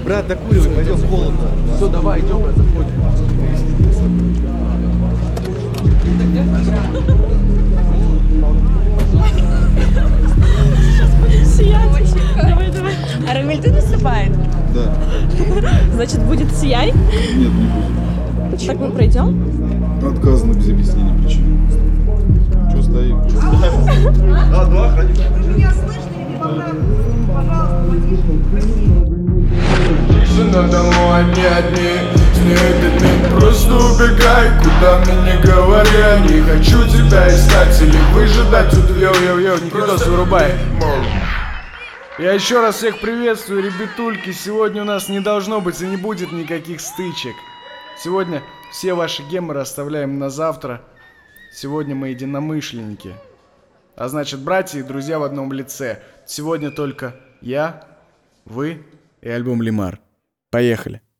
Брат, докуривай, пойдем, холодно. Все, давай, идем, брат, заходим. Сиять. Давай, давай. А Рамиль, ты наступает? Да. Значит, будет сияй? Нет, не будет. Так мы пройдем? Отказано без объяснения причин. Че стоим? А, два охранника. Вы меня слышите или поправку? Пожалуйста, потише. Тишина домой, одни с ней этот миг. Просто убегай, куда мне не говоря. Не хочу тебя искать или выжидать тут. Йоу, Никитос, вырубай. Я еще раз всех приветствую, ребятульки. Сегодня у нас не должно быть и не будет никаких стычек. Сегодня все ваши геморы оставляем на завтра. Сегодня мы единомышленники. А значит, братья и друзья в одном лице. Сегодня только я, вы и альбом Лимар. Поехали.